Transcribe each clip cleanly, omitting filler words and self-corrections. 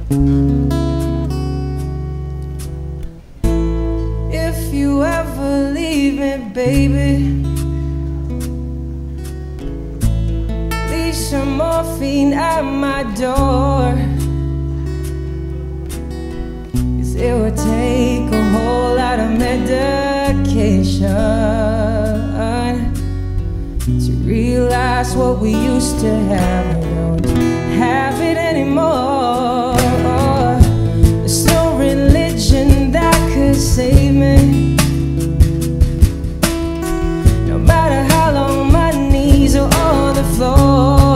If you ever leave me, baby, leave some morphine at my door. 'Cause it would take a whole lot of medication to realize what we used to have. We don't have it anymore. There's no religion that could save me. No matter how long my knees are on the floor.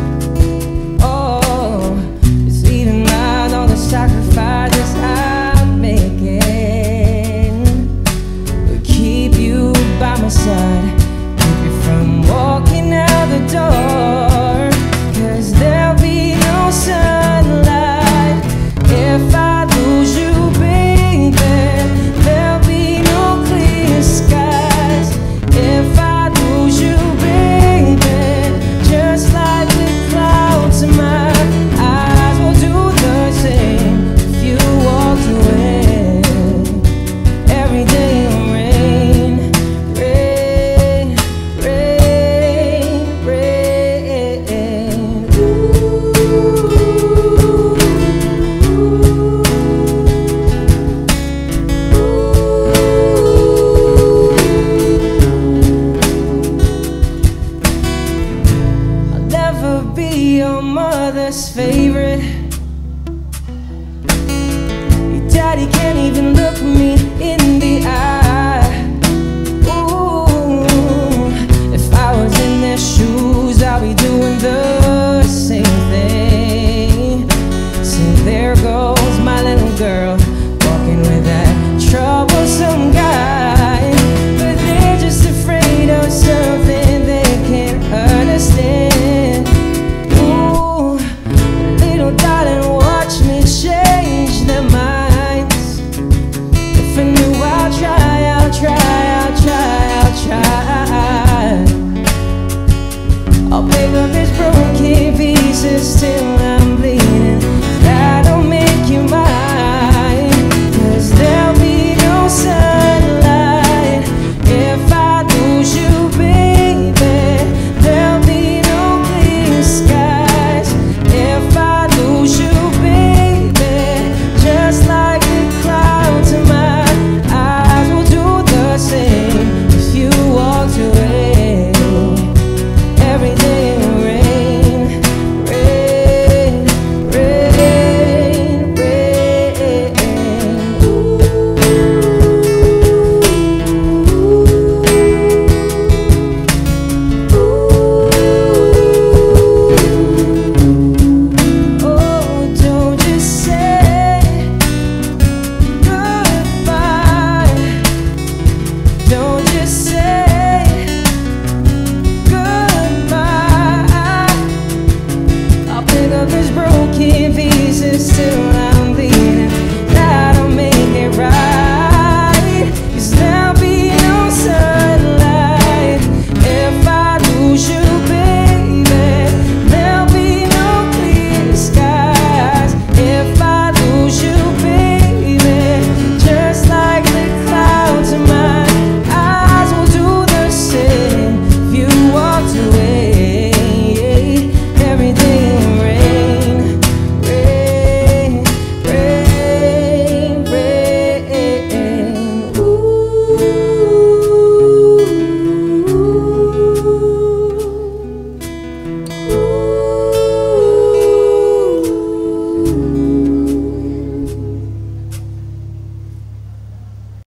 Oh, it's even not all the sacrifices I'm making will keep you by my side, keep you from walking out the door. 'Cause there'll be no sunlight if I lose you, baby. There'll be no clear skies if I lose you, baby. Just like the clouds in my eyes will do the same if you walked away. Every day will rain, rain, rain, rain. I'll never be your mother's favorite. Your daddy can't even look me in the eye. Ooh, if I was in their shoes, I'll be doing the same thing. So there goes my little girl, walking with that troublesome guy. But they're just afraid of something they can't understand. Ooh, little darling, watch me change their minds. If I knew, I'll try, I'll try, I'll try, I'll try. I'll pick up these broken pieces till I'm bleeding. That'll make you mine. 'Cause there'll be no sunlight if I lose you, baby. There'll be no clear skies if I lose you, baby. Just like the clouds in my eyes will do the same if you walked away. Every day will rain, rain, rain, rain. Oh, don't just say goodbye. Don't just say goodbye. I'll pick up these broken pieces till I'm bleeding.